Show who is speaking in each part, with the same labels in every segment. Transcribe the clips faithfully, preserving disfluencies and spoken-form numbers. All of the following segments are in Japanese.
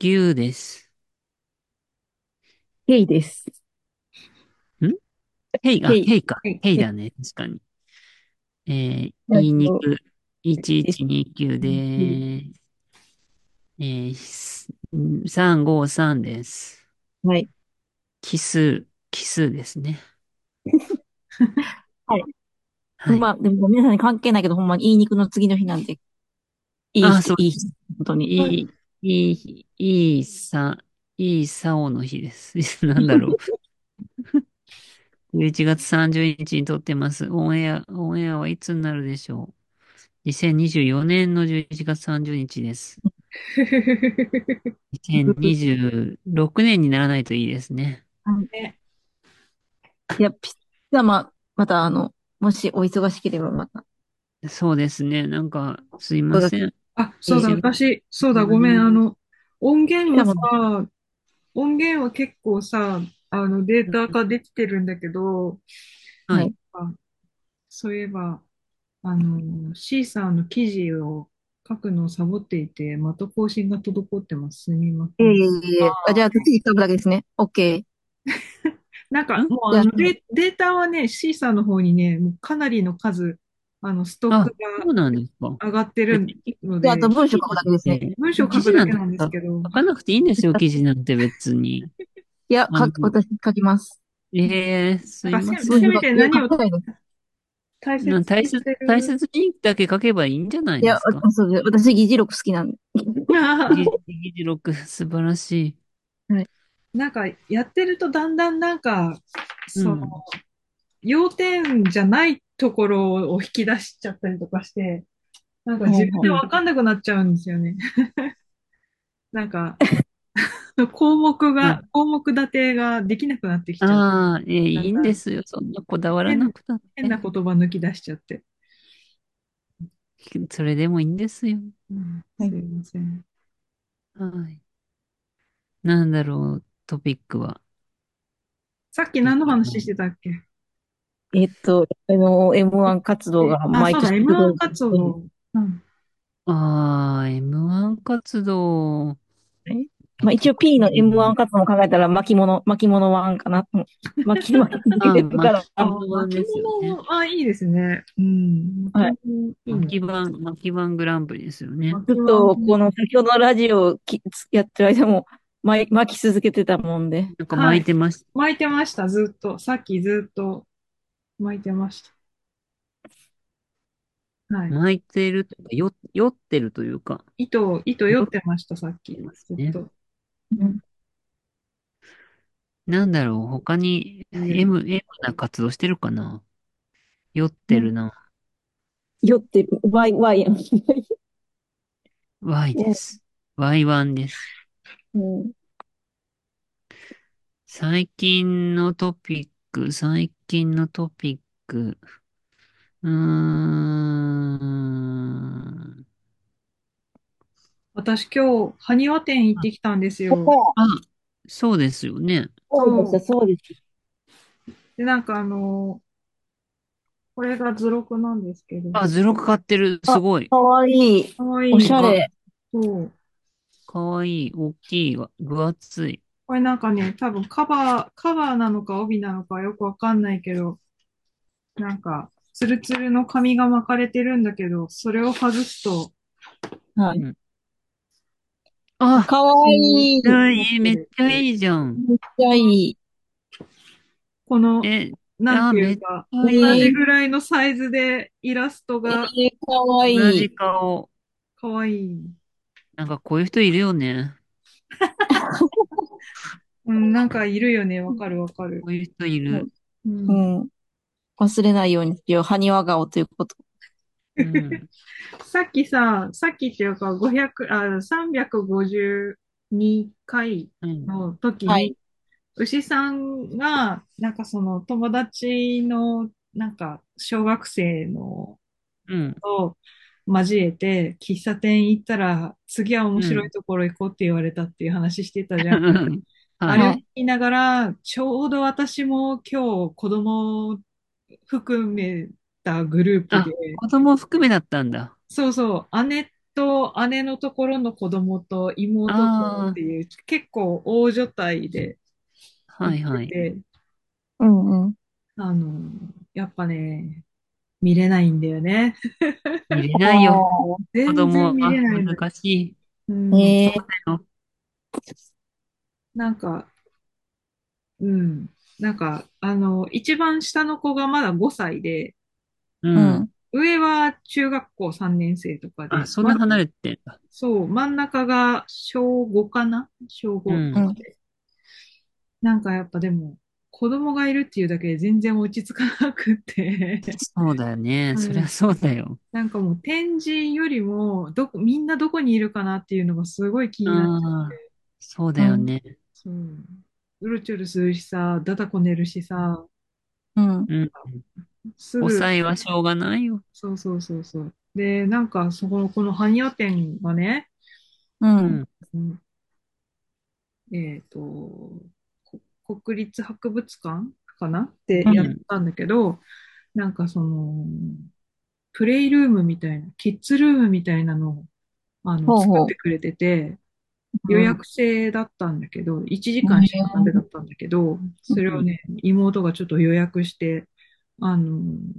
Speaker 1: 牛です。
Speaker 2: ゲイです。
Speaker 1: んヘイ、あ、
Speaker 2: ゲイ。
Speaker 1: ヘイか。
Speaker 2: はい。で、
Speaker 1: ヘイだね。確かに。えー、
Speaker 2: えっ
Speaker 1: 言いに
Speaker 2: と、
Speaker 1: く。
Speaker 2: え
Speaker 1: いちいちにきゅうでーす。えー、すさんごさんです。
Speaker 2: はい。
Speaker 1: 奇数、奇数ですね。
Speaker 2: はい。
Speaker 1: はい。
Speaker 2: まあ、でも皆さんに関係ないけど、ほんまに言いにくの次の日なんで、いい
Speaker 1: あ、
Speaker 2: 日で、
Speaker 1: そう、
Speaker 2: いい日。本当に。
Speaker 1: いい、いい、いいさ、いいさおの日です。なんだろう。じゅういちがつさんじゅうにちにちに撮ってます。オンエア、オンエアはいつになるでしょう。にせんにじゅうよねんのじゅういちがつさんじゅうにちです。にせんにじゅうろくねんにならないといいですね。
Speaker 2: はい。
Speaker 1: ね。
Speaker 2: いや、ピッツァま、また、あの、もしお忙しければまた、
Speaker 1: そうですね。なんか、すいま
Speaker 2: おが
Speaker 1: せん。
Speaker 3: あ、そうだ、
Speaker 2: 一緒に。
Speaker 3: 私、そうだ、ごめん、
Speaker 1: ね。
Speaker 3: あの、音源は
Speaker 2: ピッツァも、
Speaker 3: さ、音源は結構さ、あの、データ化できてるんだけど、なん
Speaker 1: はい。
Speaker 2: はい。
Speaker 3: か、そういえば、あの、シーサーの記事を書くのをサボっていて、また更新が滞ってます。すみません。
Speaker 2: ええあ、じゃあ、次書くだけですね。オッケー。
Speaker 3: なんか、もう、
Speaker 2: じゃあ、
Speaker 3: あの、デ、データはね、シーサーの方にね、もうかなりの数、あの、ストック
Speaker 1: あ、
Speaker 3: が
Speaker 1: そうなんですか。
Speaker 3: 上がって
Speaker 1: 別
Speaker 3: る
Speaker 1: に
Speaker 2: じゃあ、あ
Speaker 3: ので、
Speaker 2: と文章書く
Speaker 1: 記事
Speaker 2: だけですね。
Speaker 1: なんて、
Speaker 3: 文章を書
Speaker 1: 記事なんて
Speaker 3: くだけなんですけど、
Speaker 1: 書かなくていいんですよ、記事なんて別に。
Speaker 2: いや、
Speaker 1: あの、
Speaker 2: 書く、私書きます。
Speaker 1: ええすい
Speaker 3: なんかせ、
Speaker 1: ません。
Speaker 3: せめ
Speaker 2: 文章書く、いや、
Speaker 3: て何を
Speaker 2: 書くないです。
Speaker 3: 大切
Speaker 1: な大切、
Speaker 3: にしてる。
Speaker 1: 大切にだけ書けばいいんじゃない
Speaker 2: いや、
Speaker 1: ですか。
Speaker 2: あそうです。私、議事録好きなんで。
Speaker 1: 議議事録、素晴らしい。
Speaker 2: はい。
Speaker 3: なんか、やってるとだんだんなんか、その、
Speaker 1: うん。
Speaker 3: 要点じゃないところを引き出しちゃったりとかして、なんか自分
Speaker 2: はいはい。
Speaker 1: うん。
Speaker 3: でわかんなくなっちゃうんですよね。なんか、項目が、
Speaker 1: あ
Speaker 3: 項目立てができなくなってきちゃう。
Speaker 1: あー、ええいいん
Speaker 3: だんだん
Speaker 1: ですよ。そんなこだわらな
Speaker 3: 変、
Speaker 1: くたって。
Speaker 3: 変な言葉抜き出しちゃって。
Speaker 1: それでもいいんですよ。
Speaker 3: うん、
Speaker 2: はい。
Speaker 3: すいません。
Speaker 1: はい。なんだろう、トピックは。
Speaker 3: さっき
Speaker 1: トピ
Speaker 3: 何の話し
Speaker 1: ックは
Speaker 3: てたっけ？
Speaker 2: えっと、あの、エムワン 活動
Speaker 3: え、
Speaker 2: が
Speaker 3: あ、そうだ、
Speaker 2: 毎年す
Speaker 3: エムワン
Speaker 2: ごい。
Speaker 3: 活動。うん。
Speaker 1: ああ、エムワン 活動。
Speaker 2: え
Speaker 1: やっ
Speaker 2: まあ一応 P の エムワン
Speaker 1: ね。
Speaker 2: 活動も考えたら巻物、巻物ワンかな。うん巻き巻き続け
Speaker 1: あ、
Speaker 2: てるから。
Speaker 1: 巻
Speaker 3: あ、
Speaker 1: 物版
Speaker 3: 巻
Speaker 1: ですよね。
Speaker 3: 物、あ、いいですね。うん。
Speaker 2: はい。
Speaker 3: 巻物、いいね。
Speaker 1: 巻き版、巻き版グランプリですよね。
Speaker 2: ずっ
Speaker 3: 巻物、
Speaker 2: とこの先ほどのラジオをきやってる間も巻い巻き続けてたもんで。
Speaker 1: なんか
Speaker 3: はい。
Speaker 1: 巻いてまし
Speaker 3: 巻いてました、ずっと。さっきずっと巻いてました。はい。
Speaker 1: 巻いてるというか、よ、酔ってるというか、
Speaker 3: 糸、糸酔
Speaker 1: 酔っ
Speaker 3: ってました、さっき。
Speaker 1: てますね。
Speaker 3: ずっと。
Speaker 2: うん。
Speaker 1: なんだろう、他に M、M な活動してるかな。酔って
Speaker 2: ね
Speaker 1: るな。
Speaker 2: 酔ってる。ワイ、ワイやん。
Speaker 1: Y で
Speaker 2: う
Speaker 1: す。ワイワン です。
Speaker 2: ん。
Speaker 1: 最近のトピック、最近のトピック。うーん。
Speaker 3: 私今日、埴輪店行ってきたんですよ。
Speaker 2: そ
Speaker 1: あ、そうですよね。
Speaker 2: うでした、
Speaker 3: そう。
Speaker 2: そうです。
Speaker 3: で、なんかあのこれが図録なんですけど、
Speaker 1: あ、図録買ってる。す
Speaker 2: あ、
Speaker 1: ごい。
Speaker 2: かわいい。
Speaker 3: かわい
Speaker 2: おし
Speaker 3: い。
Speaker 2: ゃれ。
Speaker 3: そう。
Speaker 1: かわいい。大きいわ。分厚い。
Speaker 3: これなんかね、多分カバー、カバーなのか帯なのかよくわかんないけど、なんか、ツルツルの紙が巻かれてるんだけど、それを外すと、
Speaker 2: はい。
Speaker 1: うん。あ、
Speaker 2: かわ
Speaker 3: 私に
Speaker 2: いい。
Speaker 1: いい、めっ
Speaker 3: なってる。
Speaker 1: ちゃいいじゃん。
Speaker 2: めっちゃいい。
Speaker 3: この、
Speaker 1: え、
Speaker 3: なん
Speaker 1: あ、めっち
Speaker 3: ていうか、同
Speaker 1: ゃい
Speaker 2: えー、
Speaker 1: い。
Speaker 3: じぐらいのサイズでイラスト
Speaker 2: え
Speaker 3: が
Speaker 2: ー、かわい
Speaker 1: 同じ
Speaker 2: い。
Speaker 1: 顔。
Speaker 3: かわいい。
Speaker 1: なんかこういう人いるよね。
Speaker 3: うん、なんかいるよね。わかるわかる。
Speaker 1: こういう人いる。
Speaker 2: う
Speaker 3: うん。
Speaker 2: ん。忘れないようにしよう。埴輪顔ということ。
Speaker 1: うん。
Speaker 3: さっきさ、さっきっていうかごひゃく、あ、さんびゃくごじゅうにかい
Speaker 1: うん。
Speaker 3: の時
Speaker 2: はい。
Speaker 3: に、牛さんが、なんかその友達の、なんか小学生の
Speaker 1: うん。
Speaker 3: と交えて、喫茶店行ったら、次は面
Speaker 1: うん。
Speaker 3: 白いところ行こうって言われたっていう話してたじゃん。あれを聞
Speaker 1: はい。
Speaker 2: はい。
Speaker 3: きながら、ちょうど私も今日子供含めたグループ
Speaker 1: あ、
Speaker 3: で、
Speaker 1: 子供含めだったんだ。
Speaker 3: そうそう、姉と姉のところの子供と妹とっ
Speaker 1: あ
Speaker 3: ていう結構大所帯で
Speaker 1: あ、は
Speaker 3: 行って
Speaker 1: いはい。
Speaker 3: て、
Speaker 2: うんうん。
Speaker 3: あの、やっぱね、見れないんだよね。
Speaker 1: 見れないよ。
Speaker 2: あ
Speaker 1: 子
Speaker 3: 全然見れ
Speaker 1: 供は
Speaker 3: ないのよ。
Speaker 1: 難しい。
Speaker 3: う
Speaker 2: あ、
Speaker 3: ん。
Speaker 2: ええ
Speaker 1: よ。
Speaker 3: なんか、うん。なんか、あの、一番下の子がまだごさいで、
Speaker 1: うん。
Speaker 2: うん。
Speaker 3: 上は中学校さんねん生とか
Speaker 1: あ、
Speaker 3: で、ま、
Speaker 1: そんな離れてんだ。
Speaker 3: そう、真ん中が小ごかな小ごと
Speaker 1: うん。
Speaker 2: うん。
Speaker 3: かで。なんかやっぱでも、子供がいるっていうだけで全然落ち着かなくて、
Speaker 1: そうだよね。
Speaker 3: うん。
Speaker 1: そりゃそうだよ。
Speaker 3: なんかもう展示よりも、どこ、みんなどこにいるかなっていうのがすごい気になっちゃっ
Speaker 1: ああ、
Speaker 3: て、
Speaker 1: そうだ
Speaker 2: うん。
Speaker 1: よね。
Speaker 3: そう。うろちょろするしさ、だだこねるしさ、
Speaker 2: うん。
Speaker 1: うん。
Speaker 3: すぐ、
Speaker 1: ごさいはしょうがないよ。
Speaker 3: そうそうそうそう。で、なんかそこの、この般若店がね、
Speaker 2: うん。
Speaker 1: うん。
Speaker 3: うんえっと、こ国立博物館かなってやっ
Speaker 2: うん。
Speaker 1: うん。
Speaker 3: たんだけど、なんかその、プレイルームみたいな、キッズルームみたいなのを、あの、作っ
Speaker 2: ほうほ
Speaker 3: てくれてて、
Speaker 2: う。
Speaker 3: 予
Speaker 2: うん。
Speaker 3: 約制だったんだけど、1時間しかダメだ
Speaker 2: ね
Speaker 3: ったんだけど、
Speaker 1: うん。
Speaker 3: それをね、妹がちょっと予約して、あの、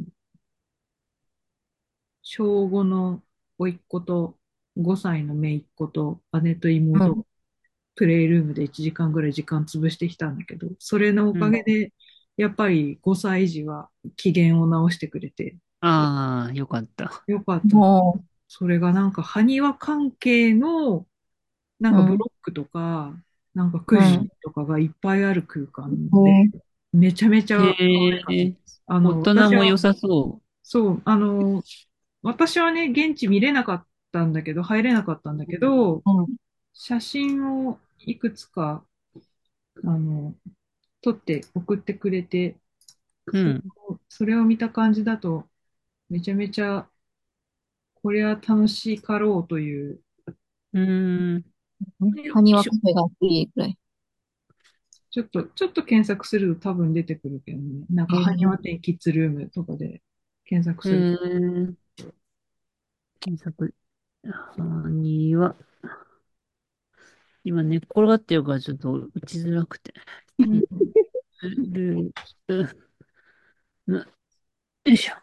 Speaker 3: 小ごの甥っ子とごさいの姪っ子と姉と妹、
Speaker 2: うん。
Speaker 3: プレイルームでいちじかんぐらい時間潰してきたんだけど、それのお
Speaker 1: うん。
Speaker 3: かげで、やっぱりごさい児は機嫌を直してくれて、
Speaker 1: ああ、よかった。
Speaker 3: よかった。
Speaker 2: も
Speaker 3: それがなんか埴輪関係の、なん
Speaker 2: う、
Speaker 3: か
Speaker 2: うん。
Speaker 3: ブロックとか、なんかくじ
Speaker 2: うん。
Speaker 3: とかがいっぱいある空間で、
Speaker 2: ね
Speaker 3: めちゃめちゃ可愛かったで
Speaker 1: へえ、
Speaker 3: す。あ
Speaker 1: 大
Speaker 3: の、私は、
Speaker 1: 人も良さそ
Speaker 3: そう、あの、私はね、現地見れなかったんだけど、入れなかったんだけど、
Speaker 2: うん。
Speaker 3: 写真をいくつか、あの、撮って送ってくれて、
Speaker 1: う。う
Speaker 3: それ
Speaker 1: ん。
Speaker 3: をそれを見た感じだと、めちゃめちゃ、これは楽しかろうという、
Speaker 1: うーん。よいしょ。
Speaker 2: 埴輪カフェがいいくらい。
Speaker 3: ちょっと、ちょっと検索すると多分出てくるけどね。なんか、埴輪
Speaker 2: え
Speaker 3: 店キッズルームとかで検索
Speaker 1: へ
Speaker 3: する。
Speaker 1: え、検索。はには、今寝っ転がってるからちょっと打ちづらくて。
Speaker 3: うん。
Speaker 1: る、る、よいしょ。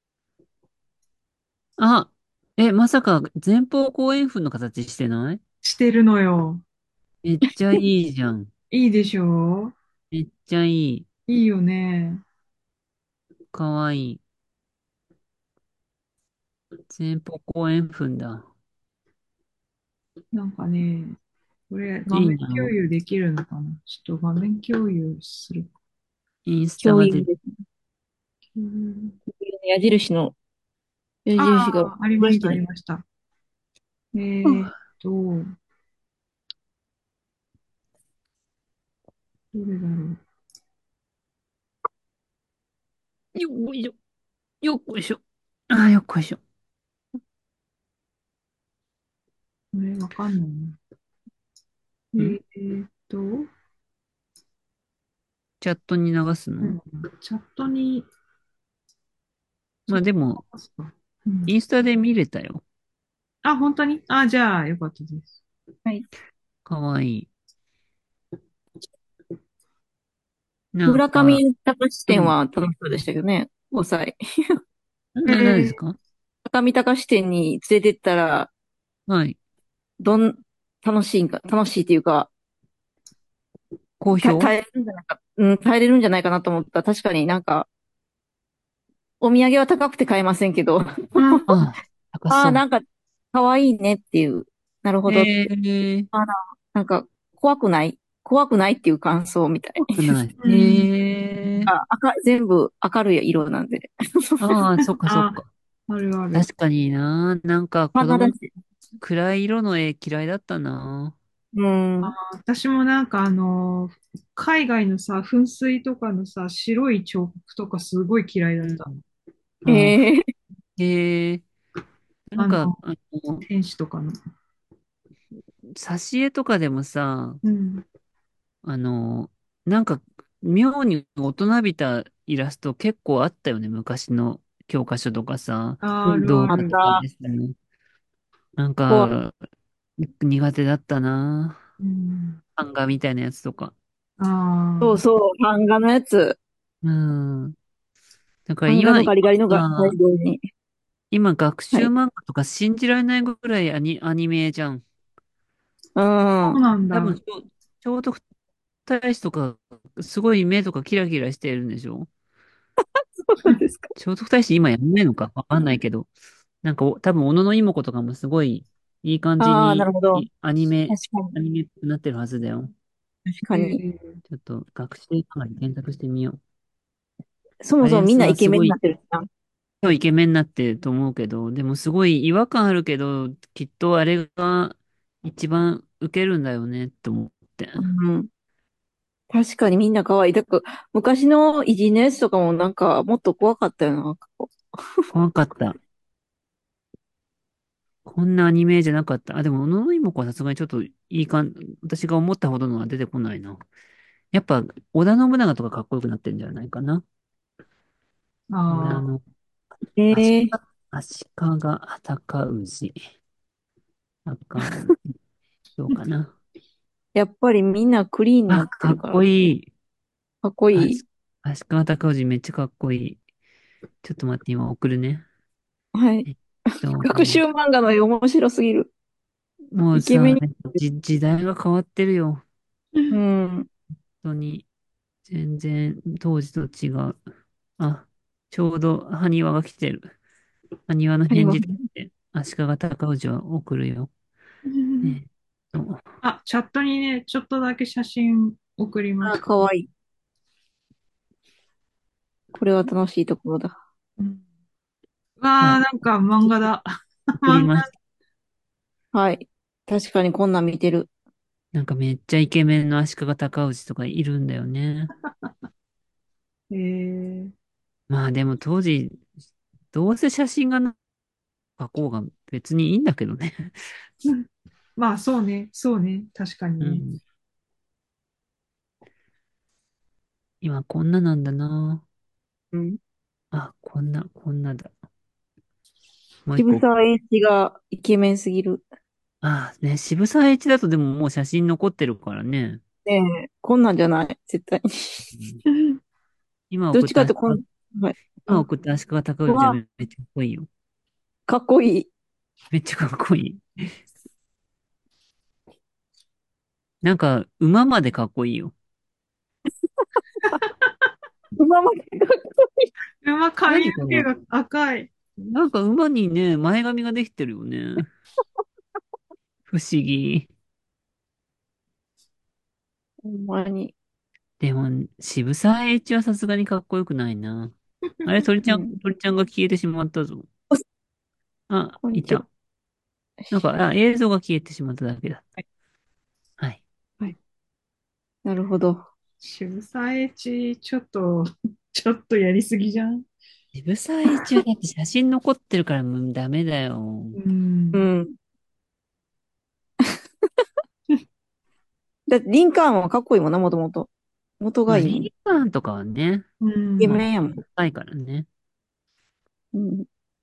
Speaker 1: あ、え、まさか前方後円墳の形してない？
Speaker 3: してるのよ。
Speaker 1: めっちゃいいじゃん。
Speaker 3: いいでしょ
Speaker 1: めっちゃいい。
Speaker 3: ういいよね。
Speaker 1: かわいい。前方後円墳だ。
Speaker 3: なんかね、これ画面
Speaker 1: いいな。
Speaker 3: 共有できるのかなちょっと画面共有する。
Speaker 1: インスタが出て、
Speaker 2: 共有です。
Speaker 3: うん
Speaker 2: 矢印の、矢
Speaker 3: あ
Speaker 2: 印が、
Speaker 3: あ、ありました、あ
Speaker 2: オレンジの。
Speaker 3: りました。えーっ
Speaker 1: うん
Speaker 3: と、どれだろう。
Speaker 1: よっこいしょ。よっこいしょ。あー、よっこいしょ。
Speaker 3: これわかんないな。え
Speaker 1: ん
Speaker 3: ーっと、うん
Speaker 1: チャットに流すの？
Speaker 3: チャットに、チャット
Speaker 1: まあでも、
Speaker 3: 流すか。うん、
Speaker 1: インスタで見れたよ。
Speaker 3: あ、本当にあ、じゃあ、よかったです。
Speaker 2: はい。
Speaker 1: かわいい。なん
Speaker 2: 村
Speaker 1: か、
Speaker 2: 上隆
Speaker 1: うん。
Speaker 2: 店は楽しそうでしたけどね。ごさい。
Speaker 1: な、なんです
Speaker 3: え
Speaker 1: か？
Speaker 2: 村上隆店に連れてったら、
Speaker 1: はい。
Speaker 2: どん、楽しいんか、楽しいっていうか、た、
Speaker 1: 好評？
Speaker 2: 耐えれるんじゃないか、うん、耐えれるんじゃないかなと思ったら、確かになんか、お土産は高くて買えませんけど、
Speaker 3: ー、あ、
Speaker 1: ああ、高
Speaker 2: ああ、
Speaker 1: そ
Speaker 2: なんか、可愛いねっていう、なるほ
Speaker 1: う。
Speaker 2: どって。
Speaker 1: えー、
Speaker 2: あら、なんか、怖くない怖くないっていう感想みたい。
Speaker 1: 怖くない。
Speaker 3: うん。
Speaker 1: えー、
Speaker 2: あ、赤、全部明るい色なんで。
Speaker 1: ああ、そっかそっ
Speaker 3: あ、
Speaker 1: か。
Speaker 3: あるある。
Speaker 1: 確かにな。なんか子供の
Speaker 2: 花だし。
Speaker 1: 暗い色の絵嫌いだったな。
Speaker 2: うん。
Speaker 3: 私もなんかあの、海外のさ、噴水とかのさ、白い彫刻とかすごい嫌いだっ
Speaker 1: うん。
Speaker 3: た。
Speaker 1: ああ、
Speaker 2: ええ
Speaker 1: えー、なんか、
Speaker 3: あの、
Speaker 1: あの、
Speaker 3: 天使とかの。
Speaker 1: 挿絵とかでもさ、
Speaker 3: うん。
Speaker 1: あの、なんか、妙に大人びたイラスト結構あったよね。昔の教科書とかさ、
Speaker 3: あるあ
Speaker 1: 動画
Speaker 2: あっ
Speaker 3: る。
Speaker 1: とか
Speaker 2: た。
Speaker 1: ですね。 なん
Speaker 2: 怖い。
Speaker 1: か、苦手だったな。
Speaker 3: うん。
Speaker 1: 漫画みたいなやつとか。
Speaker 3: ああ。
Speaker 2: そうそう、漫画のやつ。
Speaker 1: うん。だから今、
Speaker 2: 漫画の
Speaker 1: 今
Speaker 2: ガリガリのが大
Speaker 1: さ、
Speaker 2: 量に。
Speaker 1: 今学
Speaker 2: はい。
Speaker 1: 習漫画とか信じられないぐらいアニ、アニメじゃん。
Speaker 2: うん。
Speaker 3: そうなんだ。
Speaker 1: 多分、聖聖徳太子とか、すごい目とかキラキラしてるんでしょ？
Speaker 2: そうなんですか。
Speaker 1: 聖徳太子今やんないのかわかんないけど、なんかお多分、小野妹子とかもすごいいい感じ
Speaker 2: ああ、な
Speaker 1: に
Speaker 2: るほど。
Speaker 1: いアニメ、
Speaker 2: 確かに。
Speaker 1: アニメになってるはずだよ。
Speaker 2: 確かに。
Speaker 3: えー、
Speaker 1: ちょっと学習漫画に検索してみよう。
Speaker 2: そもそもみん
Speaker 1: あれ
Speaker 2: なイケメンにな
Speaker 1: はすごい
Speaker 2: ってるじゃん。
Speaker 1: イケメンになってると思うけど、でもすごい違和感あるけど、きっとあれが一番ウケるんだよね、と思って。
Speaker 2: うん。確かにみんな可愛い。だから、昔の偉人のやつとかもなんか、もっと怖かったよな。なんかこ
Speaker 1: 怖かった。こんなアニメじゃなかった。あ、でも、小野妹子はさすがにちょっといい感私が思ったほどのは出てこないな。やっぱ、織田信長とかかっこよくなってんじゃないかな。織田
Speaker 3: あ
Speaker 1: の、
Speaker 2: う。
Speaker 1: 足利、
Speaker 2: ええ、
Speaker 1: 足利尊氏。赤氏、どうかな。
Speaker 2: やっぱりみんなクリーンにな
Speaker 1: あ、
Speaker 2: って
Speaker 1: かっこ
Speaker 2: るから、
Speaker 1: いい。
Speaker 2: かっこいい。
Speaker 1: 足、足利尊氏めっちゃかっこいい。ちょっと待って、今送るね。
Speaker 2: はい。
Speaker 1: えっと、
Speaker 2: 学習漫画の絵面白すぎる。
Speaker 1: もうさ、
Speaker 2: イケメンに。
Speaker 1: じ、時代が変わってるよ。
Speaker 2: う
Speaker 3: あ。
Speaker 2: ん。
Speaker 1: 本当に。全然、当時と違う。あ、ちょうど、埴輪が来てる。埴輪の
Speaker 2: あります。
Speaker 1: 返事として、足利尊氏は送るよ。えーっと、
Speaker 3: あ、チャットにね、ちょっとだけ写真送りま
Speaker 2: あ、
Speaker 3: した。
Speaker 2: かわいい。これは楽しいところだ。
Speaker 3: うん、わあ、
Speaker 1: はい、
Speaker 3: なんか漫画だ。
Speaker 1: 送り
Speaker 3: 漫画。
Speaker 1: ました。
Speaker 2: はい。確かにこんなん見てる。
Speaker 1: なんかめっちゃイケメンの足利尊氏とかいるんだよね。
Speaker 3: えー、
Speaker 1: まあでも当時、どうせ写真がな加工が別にいいんだけどね。
Speaker 3: うん、まあ、そうね、そうね、確かにね。
Speaker 1: うん。今こんななんだな。
Speaker 2: うん。
Speaker 1: あ、こんな、こんなだ。もう一個。
Speaker 2: 渋沢栄一がイケメンすぎる。
Speaker 1: あ、ね、渋沢栄一だとでももう写真残ってるからね。
Speaker 2: ねえ、こんなんじゃない。絶対に。
Speaker 1: うん、今
Speaker 2: どっ
Speaker 1: 送った足利、
Speaker 2: ちかってこん、はい。あ、
Speaker 1: 今送った足利尊氏は
Speaker 2: は、
Speaker 1: めめっちゃかっこいいよ。
Speaker 2: かっこいい。
Speaker 1: めっちゃかっこいい。なんか、馬までかっこいいよ。
Speaker 2: 今までかっこいい。
Speaker 3: 馬、髪の
Speaker 1: 何この、
Speaker 3: 毛が赤い。
Speaker 1: なんか馬にね、前髪ができてるよね。不思議。
Speaker 2: ほんまに。
Speaker 1: でも、渋沢栄一はさすがにかっこよくないな。あれ、鳥ちゃん、
Speaker 2: うん。
Speaker 1: 鳥ちゃんが消えてしまったぞ。あ、
Speaker 2: こんにちは。
Speaker 1: いた。なんか、あ、映像が消えてしまっただけだ。はい。
Speaker 2: はい。なるほど。
Speaker 3: 渋沢栄一、ちょっと、ちょっとやりすぎじゃん。
Speaker 1: 渋沢栄一はだって写真残ってるからもうダメだよ。
Speaker 3: うん。
Speaker 2: うん。だって、リンカーンはかっこいいもんな、もともと。元
Speaker 1: まあ、
Speaker 2: がいいもん。イ
Speaker 1: リーガンとかはね、
Speaker 3: う
Speaker 2: ケ
Speaker 1: まあ、
Speaker 3: ん。
Speaker 2: メンやもん。
Speaker 1: 高いからね。
Speaker 2: うん。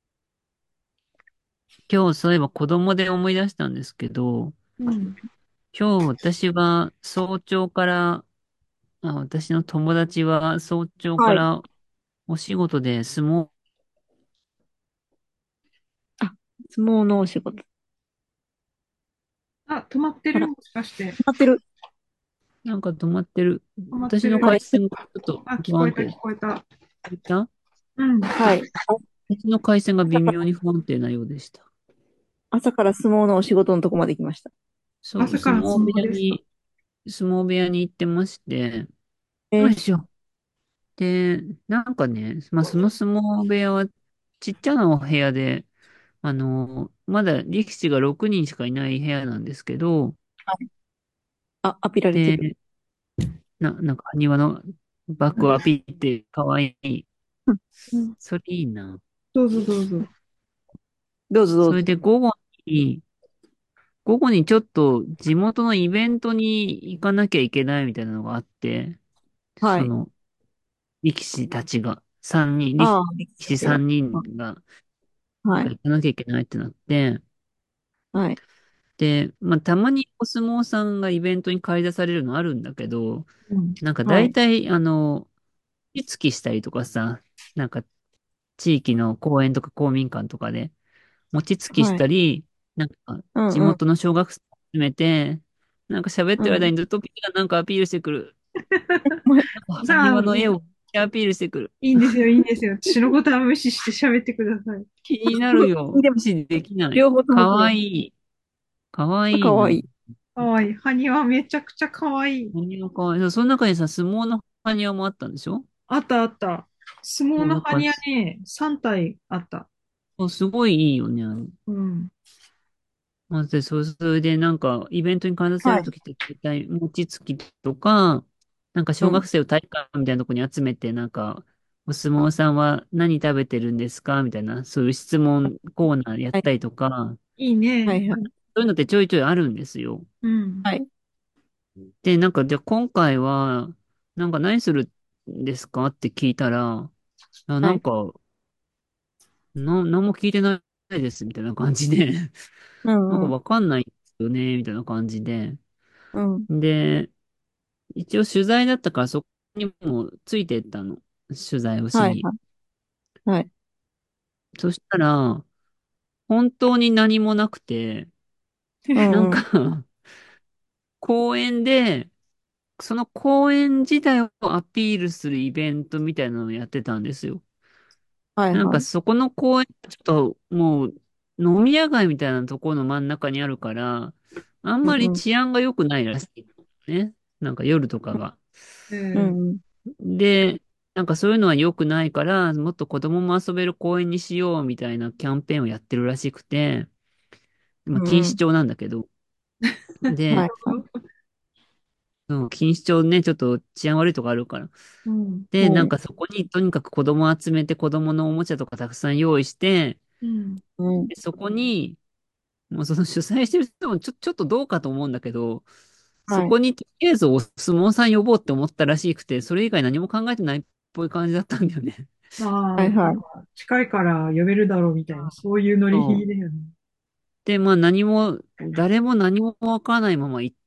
Speaker 1: 今日そういえば子供で思い出したんですけど、
Speaker 3: うん。
Speaker 1: 今日私は早朝から、あ、私の友達は早朝か
Speaker 2: はい。
Speaker 1: らお仕事で相撲、
Speaker 2: あ、相撲のお仕事。
Speaker 3: あ、止まって
Speaker 2: あら、
Speaker 3: るもしかして。
Speaker 2: 待ってる。
Speaker 1: なんか止まってる。
Speaker 3: 止まっ
Speaker 1: 私の
Speaker 3: てる。
Speaker 2: はい。
Speaker 1: 回線がちょっと
Speaker 3: あ、聞こえた、
Speaker 1: 不安定。
Speaker 3: 聞こえた。
Speaker 1: いた
Speaker 3: うん。
Speaker 2: はい。
Speaker 1: 私の回線が微
Speaker 2: 朝から、
Speaker 1: 妙に不安定なようでした。
Speaker 2: 朝から相撲のお仕事のとこまで来ました。
Speaker 1: そう、
Speaker 3: 朝から相
Speaker 1: 相撲部
Speaker 3: 撲ですか？
Speaker 1: 屋に、相撲部屋に行ってまして、よい
Speaker 2: え、
Speaker 1: しょ。で、なんかね、まあ、その相撲部屋はちっちゃなお部屋で、あの、まだ力士がろくにんしかいない部屋なんですけど、
Speaker 2: あ、アピられてる。
Speaker 1: で、な、なんか庭のバッグをアピってかわいい。
Speaker 2: うん、
Speaker 3: うん。
Speaker 1: それいいな。
Speaker 3: どうぞどうぞ。
Speaker 2: どうぞどうぞ。
Speaker 1: それで午後に、午後にちょっと地元のイベントに行かなきゃいけないみたいなのがあって、
Speaker 2: はい。
Speaker 1: その力士たちが、三人、力
Speaker 2: ああ、力士たちが。
Speaker 1: 士三人が、なん
Speaker 2: はい。
Speaker 1: か行かなきゃいけないってなって、
Speaker 2: はい。
Speaker 1: で、まあ、たまにお相撲さんがイベントに駆り出されるのあるんだけど、
Speaker 3: うん。
Speaker 1: なんか
Speaker 2: はい。
Speaker 1: 大体、あの、餅つきしたりとかさ、なんか地域の公園とか公民館とかで餅つきし
Speaker 2: はい。
Speaker 1: たり、なんか地
Speaker 2: うんうん。
Speaker 1: 元の小学生を集めて、なんか喋ってる間
Speaker 2: うん。
Speaker 1: にずっとピがなんかアピールしてくる。
Speaker 2: ま
Speaker 1: なんか埴
Speaker 3: さあ、
Speaker 1: 輪の絵をアピールしてくる。
Speaker 3: いいんですよ、いいんですよ。私のことは無視して喋ってください。
Speaker 1: 気になるよ。
Speaker 2: でも、
Speaker 1: 無視できない。
Speaker 2: 両方とも
Speaker 1: かわ
Speaker 2: 綺麗。
Speaker 1: いい。かわいいの。
Speaker 2: かわいい。
Speaker 3: かわいい。埴輪めちゃくちゃかわいい。
Speaker 1: 埴輪かわいい。そうその中にさ、相撲の埴輪もあったんでしょ？
Speaker 3: あったあった。相撲
Speaker 1: そう、だから、
Speaker 3: の埴輪ね、さん体あった。
Speaker 1: そうすごいいいよね、あれ。
Speaker 3: うん。
Speaker 1: まず、そう、それで、なんか、イベントに関せ
Speaker 2: はい。
Speaker 1: るときって、大体、餅つきとか、なんか、小学
Speaker 2: うん。
Speaker 1: 生を体育館みたいなとこに集めて、なんか、お相撲さんは何食べてるんですかみたいな、そういう質問コーナーやっ
Speaker 2: はい。
Speaker 1: たりとか、
Speaker 3: いいね。
Speaker 2: はいはい。
Speaker 1: そういうのってちょいちょいあるんですよ。
Speaker 3: うん。
Speaker 2: はい。
Speaker 1: で、なんか、じゃあ今回は、なんか何するんですかって聞いたら、あ、な
Speaker 2: はい。
Speaker 1: んか、な、何も聞いてないです、みたいな感じで、なんか
Speaker 2: うんうん。
Speaker 1: わかんないんですよね、みたいな感じで。
Speaker 2: うん。
Speaker 1: で、一応取材だったからそこにもついてったの。取材をしに。
Speaker 2: はいはい。はい。
Speaker 1: そしたら、本当に何もなくて、なん
Speaker 2: うんうん。
Speaker 1: か公園で、その公園自体をアピールするイベントみたいなのをやってたんですよ。なん
Speaker 2: はいはい。
Speaker 1: かそこの公園、ちょっともう飲み屋街みたいなところの真ん中にあるから、あんまり
Speaker 2: うんうん。
Speaker 1: 治安が良くないらしいね。なんか夜とかが。
Speaker 3: うん。
Speaker 2: うんうん。
Speaker 1: で、なんかそういうのは良くないから、もっと子供も遊べる公園にしようみたいなキャンペーンをやってるらしくて、まあ、
Speaker 2: うんうん。
Speaker 1: 錦糸町なんだけど、で、
Speaker 2: はいはい。
Speaker 1: うん錦糸町ね、ちょっと治安悪いとこあるから。
Speaker 3: うん。
Speaker 1: で、なん
Speaker 2: うん。
Speaker 1: かそこにとにかく子供を集めて子供のおもちゃとかたくさん用意して、
Speaker 3: うん。
Speaker 2: うん。
Speaker 1: でそこに、もうその主催してる人もちょ、ちょっとどうかと思うんだけど、そ
Speaker 2: はい。
Speaker 1: こにとりあえずお相撲さん呼ぼうって思ったらしくて、それ以外何も考えてないっぽい感じだったんだよね。
Speaker 3: まあ、
Speaker 2: はいはい。
Speaker 3: 近いから呼べるだろうみたいな、そういうノリ
Speaker 1: そう。
Speaker 3: だよね。
Speaker 1: で、まあ何も、誰も何もわからないまま行って、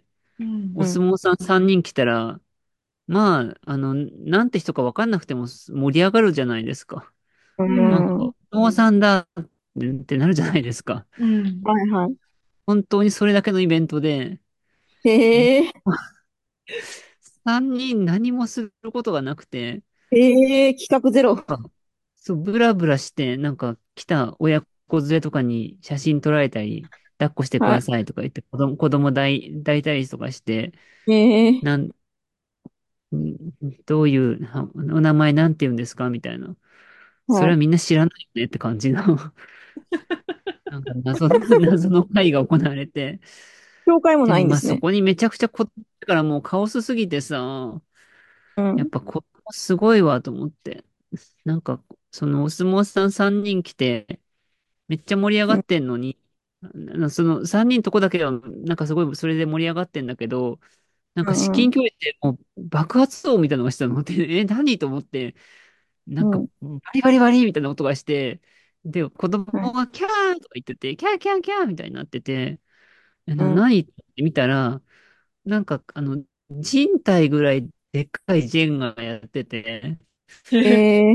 Speaker 3: うん。
Speaker 1: お
Speaker 2: うん。
Speaker 1: 相撲さんさんにん来たら、まあ、あの、なんて人かわかんなくても盛り上がるじゃないですか。
Speaker 2: う
Speaker 3: うん。
Speaker 1: なんか、
Speaker 2: ん。
Speaker 1: お相撲さんだってなるじゃないですか。
Speaker 3: うん。
Speaker 2: はいはい。
Speaker 1: 本当にそれだけのイベントで、
Speaker 2: へえ。
Speaker 1: さんにん何もすることがなくて、
Speaker 2: へえ、企画ゼロ。
Speaker 1: なんか、そう、ブラブラして、なんか来た親子連れとかに写真撮られたり、抱っこしてく
Speaker 2: は
Speaker 1: ださいとか言って、子供、子供抱い、抱いたりとかして、
Speaker 2: い。へえ。
Speaker 1: なん、んどういう、はお名前なんて言うんですかみたいな。そ
Speaker 2: はい。
Speaker 1: れはみんな知らないよねって感じの、なんか謎の、謎の会が行われて。
Speaker 2: 紹介も
Speaker 1: でもまあそ
Speaker 2: ないんですね。
Speaker 1: こにめちゃくちゃ子供だからもうカオスすぎてさ、
Speaker 2: うん。
Speaker 1: やっぱ子供すごいわと思って。なんか、そのお相撲さんさんにん来て、めっちゃ盛り上が
Speaker 2: うん。
Speaker 1: ってんのに、なそのさんにんとこだけは、なんかすごいそれで盛り上がってんだけど、なんか至
Speaker 2: うん。
Speaker 1: 近距離でもう爆発音みたいなのがしたのって、え、何と思って、なんか
Speaker 2: うん。
Speaker 1: バリバリバリみたいな音がして、で、子供
Speaker 2: うん。
Speaker 1: がキャーとか言ってて、キャーキャーキャーみたいになってて、え、な、
Speaker 2: うん。
Speaker 1: 何って見たら、なんか、あの、人体ぐらいでっかいジェンガがやってて、
Speaker 2: へえ。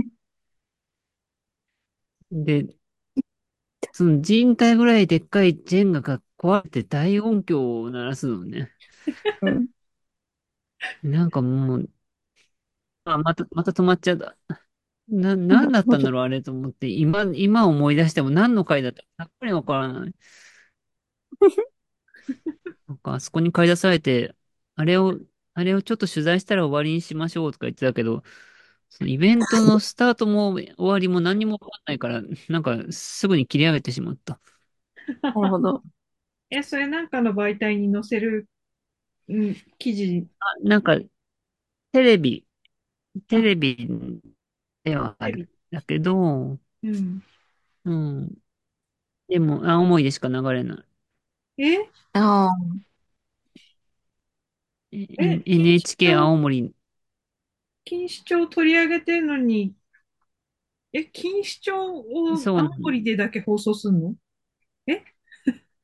Speaker 1: で、その人体ぐらいでっかいジェンガが壊れて大音響を鳴らすのね。
Speaker 2: うん。
Speaker 1: なんかもう、あ、また、また止まっちゃった。な、なんだったんだろう、あれと思って、今、今思い出しても何の回だったかさっぱりわからない。なんか、あそこに買い出されて、あれを、あれをちょっと取材したら終わりにしましょうとか言ってたけど、そのイベントのスタートも終わりも何にもわかんないから、なんかすぐに切り上げてしまった。
Speaker 2: なるほど。
Speaker 3: え、それなんかの媒体に載せる、うん、記事。
Speaker 1: あ、なんかテレビ、テ
Speaker 3: あ、
Speaker 1: レビではある。
Speaker 3: テレビ。
Speaker 1: だけど、
Speaker 3: うん。
Speaker 1: うん。でも、青森でしか流れない。
Speaker 3: え、
Speaker 2: ああ。
Speaker 1: え
Speaker 3: え、錦糸
Speaker 1: エヌエイチケー
Speaker 3: 町、
Speaker 1: 青森、
Speaker 3: 錦糸町取り上げてんのに、え、錦糸町を青
Speaker 1: そうなの。
Speaker 3: 森でだけ放送すんの？え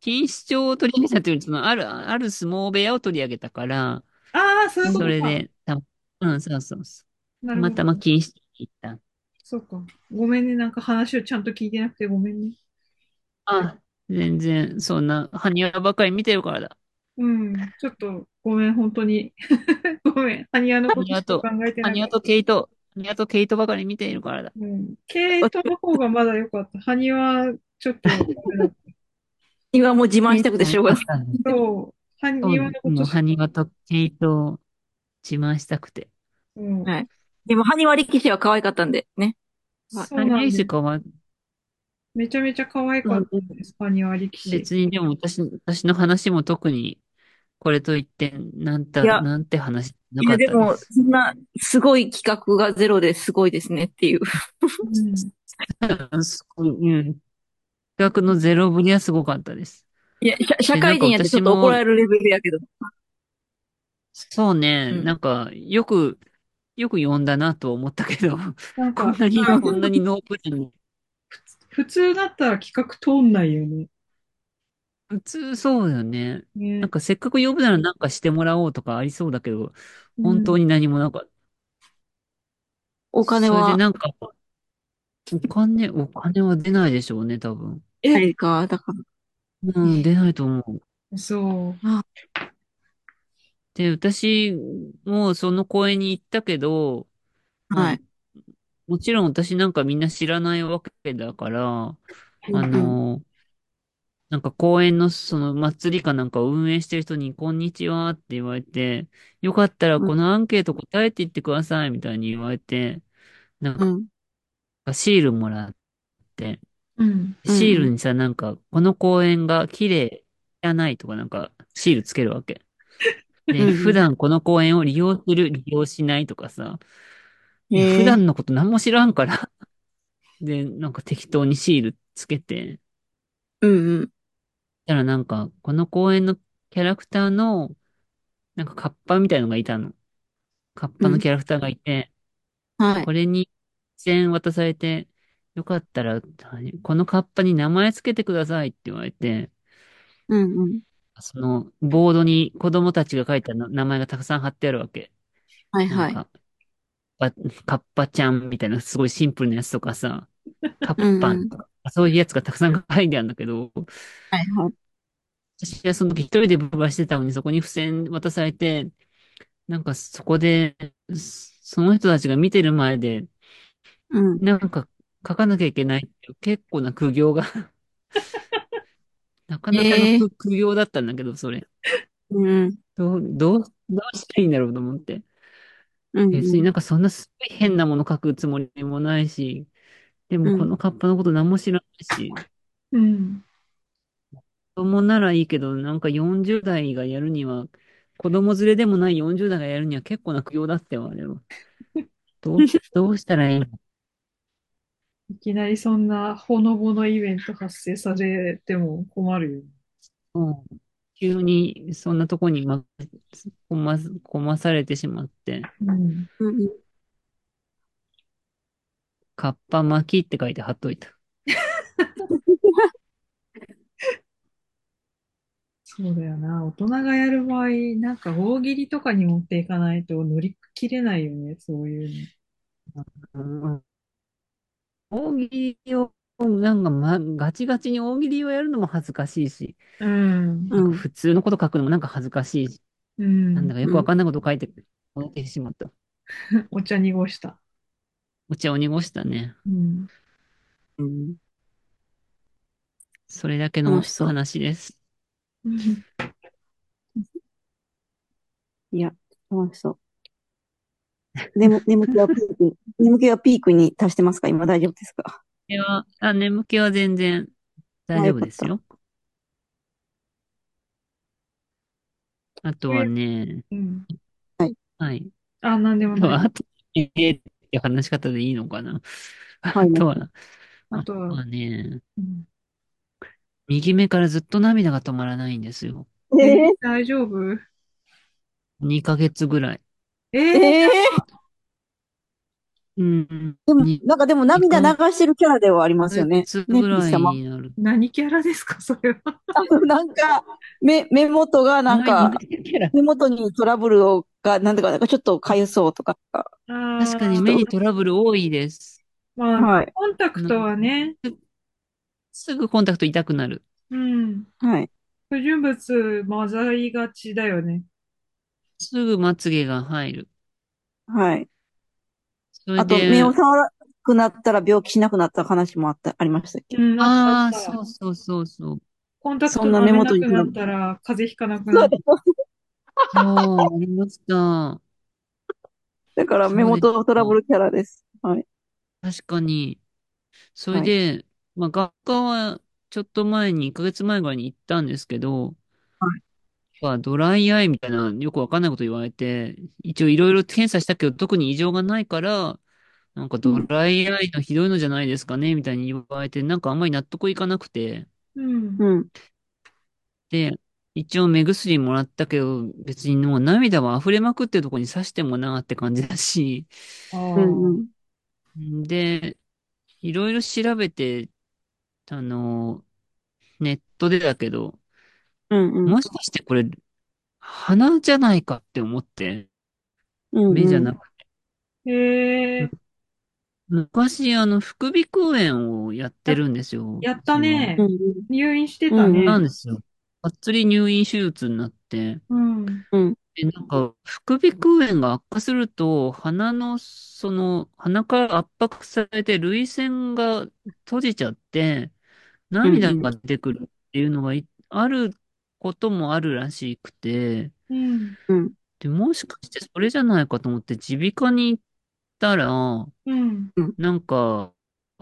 Speaker 1: 錦糸町を取り上げたというより、その、ある、ある相撲部屋を取り上げたから、
Speaker 3: ああ、そういうこ
Speaker 1: そ
Speaker 3: とか。
Speaker 1: れで、た、うん、そうそうそう。たまたま
Speaker 3: なるほど。
Speaker 1: 錦糸町に行った。
Speaker 3: そうか。ごめんね。なんか話をちゃんと聞いてなくてごめんね。
Speaker 1: あ、全然、そんな、埴輪ばっかり見てるからだ。
Speaker 3: うん。ちょっとごめん、本当に。ごめん。ハニワのことしか考
Speaker 1: 埴輪と、
Speaker 3: えてなかった。
Speaker 1: 埴輪と毛糸、埴輪と毛糸ばかり見ているからだ。
Speaker 3: うん。ケイトの方がまだ良かった。ハニワ、ちょっとダメだった。
Speaker 2: 今もう自慢したくて
Speaker 1: 毛糸も良
Speaker 2: しょうがない。
Speaker 1: かったんです。
Speaker 3: そう。ハニワ
Speaker 1: そう、もう
Speaker 3: のことしか。
Speaker 1: 埴輪と毛糸を自慢したくて。
Speaker 3: うん。
Speaker 2: はい。でも、埴輪力士は可愛かったんで、ね。はい。
Speaker 3: そうな
Speaker 1: 何
Speaker 3: んです。
Speaker 1: しかは、
Speaker 3: めちゃめちゃ可愛かったです。ハニワ力士。
Speaker 1: 別にでも私、私の話も特にこれといって、なんた、
Speaker 2: いや、
Speaker 1: なんて話な
Speaker 2: いや、
Speaker 1: かっ
Speaker 2: でも、
Speaker 1: たです。
Speaker 2: そんな、すごい企画がゼロですごいですねっていう。
Speaker 3: うん。
Speaker 1: すごい、うん。企画のゼロぶりはすごかったです。
Speaker 2: いや、社、社
Speaker 1: で、なんか
Speaker 2: 会人やってちょっと怒
Speaker 1: 私も、
Speaker 2: られるレベルやけど。
Speaker 1: そうね、
Speaker 2: うん。
Speaker 1: なんか、よく、よく読んだなと思ったけど、
Speaker 3: なんか、
Speaker 1: こんなに、こんな
Speaker 2: う
Speaker 1: にノープランに、
Speaker 3: 普通だったら企画通んないよね。
Speaker 1: 普通そうだよね。なん
Speaker 3: ね。
Speaker 1: かせっかく呼ぶならなんかしてもらおうとかありそうだけど、
Speaker 3: うん。
Speaker 1: 本当に何もなかった。
Speaker 2: お金
Speaker 1: それで
Speaker 2: は、
Speaker 1: なんか、お金、お金は出ないでしょうね、多分。
Speaker 2: あ
Speaker 3: え、
Speaker 2: れか、だから。
Speaker 1: うん、出ないと思う。
Speaker 3: そ
Speaker 2: あ、
Speaker 1: で、私もその公園に行ったけど、まあ、
Speaker 2: はい。
Speaker 1: もちろん私なんかみんな知らないわけだから、あ
Speaker 2: うんうん。
Speaker 1: の、なんか公園のその祭りかなんかを運営してる人に、こんにちはって言われて、よかったら
Speaker 2: うん
Speaker 1: このアンケート答えていってくださいみたいに言われて、なんか
Speaker 2: うん。
Speaker 1: シールもらって、
Speaker 3: う。うん。
Speaker 2: うんうん。
Speaker 1: シールにさ、なんか、この公園が綺麗、汚いとかなんか、シールつけるわけ。で、
Speaker 2: うんう
Speaker 1: 普段この公園を利用する、利用しないとかさ、
Speaker 2: ん。
Speaker 1: いや、普
Speaker 2: へえ。
Speaker 1: 段のこと何も知らんから。で、なんか適当にシールつけて、
Speaker 2: うんうん。
Speaker 1: たらなんか、この公園のキャラクターの、なんかカッパみたいのがいたの。カッ
Speaker 2: うん。
Speaker 1: パのキャラクターがいて、
Speaker 2: はい。
Speaker 1: これにせんえん渡されて、よかったら、このカッパに名前つけてくださいって言われて、
Speaker 2: うんうん。
Speaker 1: その、ボードに子供たちが書いたな名前がたくさん貼ってあるわけ。
Speaker 2: はいはい。
Speaker 1: なんか、パカッパちゃんみたいなすごいシンプルなやつとかさ、カッ
Speaker 2: うんうん。
Speaker 1: パンとか、そういうやつがたくさん書いてあるんだけど、
Speaker 2: はいはい。
Speaker 1: 私はその時一人で僕がしてたのにそこに付箋渡されて、なんかそこで、その人たちが見てる前で、
Speaker 2: うん。
Speaker 1: なんか書かなきゃいけないっていう結構な苦行がなかなかの
Speaker 2: へえ。
Speaker 1: 苦苦行だったんだけど、それ。
Speaker 2: うん。
Speaker 1: どう、どう、どうしたらいいんだろうと思って。
Speaker 2: うんうん。
Speaker 1: 別になんかそんなすごい変なもの書くつもりもないし、でもこ
Speaker 2: うん。
Speaker 1: のカッパのこと何も知らないし、
Speaker 3: うん。
Speaker 1: 子供ならいいけど、なんかよんじゅう代がやるには、子供連れでもないよんじゅう代がやるには結構な苦行だったよ、あれは。どう、どうしたらいいの？
Speaker 3: いきなりそんなほのぼのイベント発生されても困るよね。
Speaker 1: うん急にそんなとこにま、こま、こまされてしまって、
Speaker 3: うん。
Speaker 2: うんうん。
Speaker 1: カッパ巻きって書いて貼っといた。
Speaker 3: そうだよな。大人がやる場合、なんか大喜利とかに持っていかないと乗り切れないよね、そういう
Speaker 1: うん大喜利を、なんか、ま、ガチガチに大喜利をやるのも恥ずかしいし、
Speaker 3: の。うん。
Speaker 1: なんか
Speaker 2: うん。
Speaker 1: 普通のこと書くのもなんか恥ずかしいし、
Speaker 3: うん。
Speaker 1: なんだかよ
Speaker 2: うん。
Speaker 1: くわかんないこと書いて戻ってしまった。
Speaker 3: お茶濁した。
Speaker 1: お茶を濁したね。
Speaker 3: うん。
Speaker 2: うん。
Speaker 1: それだけの
Speaker 2: 楽しそう。
Speaker 1: 話です。
Speaker 2: いや、楽しそう。眠、眠気はピークに、眠気はピークに達してますか？今大丈夫ですか？
Speaker 1: では、あ、眠気は全然大
Speaker 2: あ、
Speaker 1: 丈
Speaker 2: よかった。
Speaker 1: 夫ですよ。あとはね、
Speaker 3: うん。
Speaker 2: はい。
Speaker 1: はい。
Speaker 3: あ、なんでも
Speaker 1: あとは、
Speaker 3: ない。
Speaker 1: あと、えーって話し方でいいのかな。
Speaker 2: はい。
Speaker 1: あとは、あ
Speaker 3: あとは、
Speaker 1: とはね、
Speaker 3: うん、
Speaker 1: 右目からずっと涙が止まらないんですよ。
Speaker 3: えー
Speaker 2: え
Speaker 3: 大丈夫？
Speaker 1: にかげつぐらい。
Speaker 3: え
Speaker 2: ー、
Speaker 3: ー、
Speaker 2: え
Speaker 1: うん、
Speaker 2: でも、
Speaker 1: に、
Speaker 2: なんかでも涙流
Speaker 1: 2
Speaker 2: してるキャラではありますよね。
Speaker 1: ヶ月
Speaker 2: ね、
Speaker 1: ぐらい
Speaker 2: ピース様。
Speaker 1: になる。
Speaker 3: 何キャラですか、それは。
Speaker 2: あの、なんか、目、目元がなん
Speaker 1: 前の
Speaker 2: か、
Speaker 1: キャラ。
Speaker 2: 目元にトラブルを、が、なんとか、なんかちょっとかゆそうとか、
Speaker 1: 確かに
Speaker 2: ちょっと、
Speaker 1: 目にトラブル多いです。
Speaker 3: まあ、
Speaker 2: はい、
Speaker 3: コンタ
Speaker 1: あの、
Speaker 3: クトはね、
Speaker 1: すぐコンタクト痛くなる。
Speaker 3: うん、
Speaker 2: はい、
Speaker 3: 不純物混ざりがちだよね。
Speaker 1: すぐまつげが入る。
Speaker 2: はい。
Speaker 1: それ
Speaker 2: あと、目を
Speaker 1: で、
Speaker 2: 触らなくなったら病気しなくなった話もあった、ありましたっけ？
Speaker 3: うん、あったあっ
Speaker 1: ああ、そ
Speaker 3: た。
Speaker 1: うそうそうそう。
Speaker 3: コンタクト
Speaker 2: そんな目
Speaker 3: 舐めなく
Speaker 2: 元にトラブル。
Speaker 3: なったら風邪ひかなくなる。
Speaker 2: そうです。
Speaker 1: そう、ありました。
Speaker 2: だから目
Speaker 1: そうです
Speaker 2: 元トラブ
Speaker 1: か。
Speaker 2: ルキャラです。はい。
Speaker 1: 確かに。それ
Speaker 2: はい。
Speaker 1: で、まあ、学科はちょっと前に、いっかげつまえぐらいに行ったんですけど、
Speaker 2: はい。
Speaker 1: まあ、ドライアイみたいな、よくわかんないこと言われて、一応いろいろ検査したけど、特に異常がないから、なんかド
Speaker 2: うん。
Speaker 1: ライアイのひどいのじゃないですかね、みたいに言われて、なんかあんまり納得いかなくて、
Speaker 3: うん。
Speaker 2: うん。
Speaker 1: で、一応目薬もらったけど、別にもう涙は溢れまくってるところに刺してもなって感じだし、
Speaker 3: あ
Speaker 2: うん。う
Speaker 3: あ。
Speaker 2: ん。
Speaker 1: で、いろいろ調べて、あの、ネットでだけど、
Speaker 2: うん。うん。
Speaker 1: もしかしてこれ、鼻じゃないかって思って、
Speaker 2: うん。うん。
Speaker 1: 目じゃなくて。
Speaker 3: へえ。
Speaker 1: 昔、あの、副鼻腔炎をやって
Speaker 3: や、
Speaker 1: るんですよ、
Speaker 3: やった
Speaker 1: うちは。
Speaker 2: う
Speaker 3: ね。入院してた
Speaker 2: ん。うん。
Speaker 3: ね。
Speaker 1: なんですよ。がっつり入院手術になって、
Speaker 3: うん。
Speaker 2: うん。
Speaker 1: で、なんか、副鼻腔炎が悪化すると、鼻の、その、鼻から圧迫されて、涙腺が閉じちゃって、
Speaker 2: うん。うん。
Speaker 1: 涙が出てくるっていうのがいあることもあるらしくて、
Speaker 3: うん。
Speaker 2: うん。
Speaker 1: で、もしかしてそれじゃないかと思って耳鼻科に行ったら、
Speaker 3: うん。
Speaker 2: うん。
Speaker 1: なんか、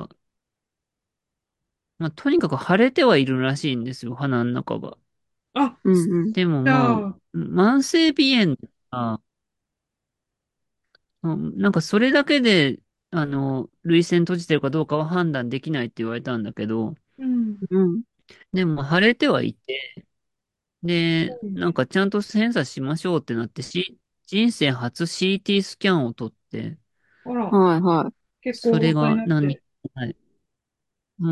Speaker 1: まあ、とにかく腫れてはいるらしいんですよ、鼻の中が。
Speaker 3: あ、
Speaker 2: うん。うん。
Speaker 1: でも
Speaker 3: じゃ
Speaker 1: まあ、
Speaker 3: あ、
Speaker 1: 慢性鼻炎とか、うんなんかそれだけで、あの、涙腺閉じてるかどうかは判断できないって言われたんだけど、
Speaker 3: うん。
Speaker 2: うん。
Speaker 1: でも腫れてはいて、で、
Speaker 3: うん。
Speaker 1: なんかちゃんと検査しましょうってなって、し人生初 シーティー スキャンを取って、
Speaker 3: あら、
Speaker 2: はい。はい。
Speaker 3: 結構大ごとに
Speaker 1: それが
Speaker 3: なって。
Speaker 1: 何、はい。うん、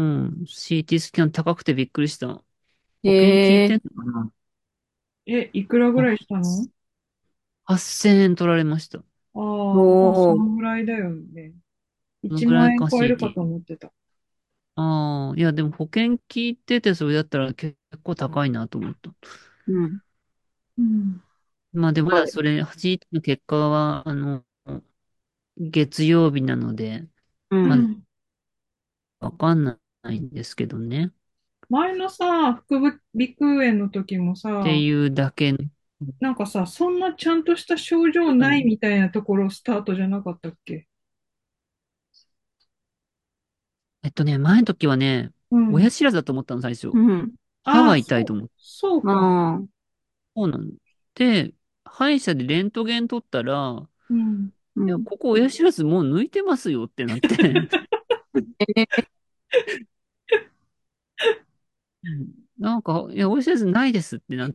Speaker 1: シーティー スキャン高くてびっくりした。保険効い
Speaker 2: へえ。
Speaker 1: てんのかな
Speaker 3: え、いくらぐらい
Speaker 1: あ、
Speaker 3: したの？
Speaker 1: はっせんえん取られました。
Speaker 3: ああ、まあ、そ
Speaker 2: おー。
Speaker 3: のぐらいだよね。1
Speaker 1: このぐらい
Speaker 3: 万円
Speaker 1: か
Speaker 3: 超えるかと
Speaker 1: シーティー。
Speaker 3: 思ってた。
Speaker 1: ああ、いやでも保険効いててそれだったら結構高いなと思った。
Speaker 2: うん。
Speaker 3: うん。
Speaker 1: まあでもまだそれ、シーティーの結果は、あの、月曜日なので、まだ
Speaker 2: うん。
Speaker 3: うん。
Speaker 1: わかんないんですけどね。っ
Speaker 3: 前のさ、副鼻腔炎の時もさ、
Speaker 1: ていうだけの。
Speaker 3: なんかさ、そんなちゃんとした症状ないみたいなところスタートじゃなかったっけ？
Speaker 1: えっとね、前の時はね、
Speaker 3: うん。
Speaker 1: 親知らずだと思ったの、最初。
Speaker 2: うん。
Speaker 1: 歯
Speaker 3: ああ、
Speaker 1: が痛い
Speaker 3: そう、
Speaker 1: と思って。
Speaker 3: そうか。
Speaker 2: ああ。
Speaker 1: そうなの。で、歯医者でレントゲン取ったら、
Speaker 3: うん。
Speaker 1: いや、
Speaker 2: うん。
Speaker 1: ここ親知らずもう抜いてますよってなって。
Speaker 2: えー、
Speaker 1: うんなんか、いや、親知らずないですってなって。